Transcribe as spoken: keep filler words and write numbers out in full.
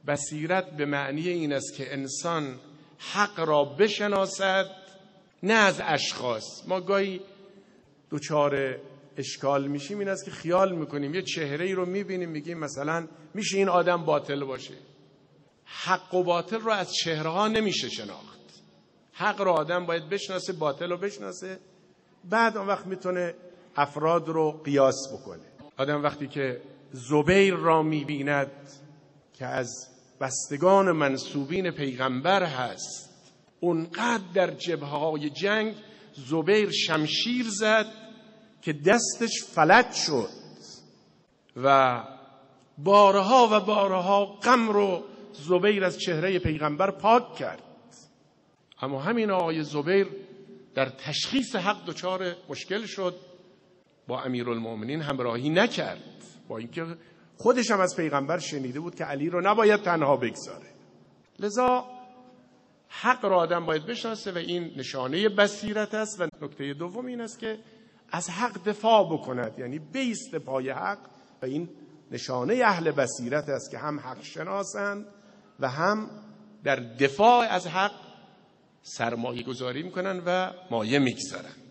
بصیرت به معنی این است که انسان حق را بشناسد، نه از اشخاص. ما گاهی دوچار اشکال میشیم این است که خیال میکنیم یه چهره ای رو میبینیم میگیم مثلا میشه این آدم باطل باشه. حق و باطل رو از چهره ها نمیشه شناخت. حق رو آدم باید بشناسه، باطل رو بشناسه، بعد اون وقت میتونه افراد رو قیاس بکنه. آدم وقتی که زبیر را میبیند که از بستگان منسوبین پیغمبر هست، اونقدر در جبهه‌های جنگ زبیر شمشیر زد که دستش فلج شد و بارها و بارها غم رو زبیر از چهره پیغمبر پاک کرد. اما همین آقای زبیر در تشخیص حق دچار مشکل شد، با امیرالمومنین همراهی نکرد، با اینکه خودش هم از پیغمبر شنیده بود که علی رو نباید تنها بگذاره. لذا حق را آدم باید بشناسه و این نشانه بصیرت است. و نکته دوم این است که از حق دفاع بکند، یعنی بیست پای حق، و این نشانه اهل بصیرت است که هم حق شناسند و هم در دفاع از حق سرمایه گذاری میکنن و مایه میگذارن.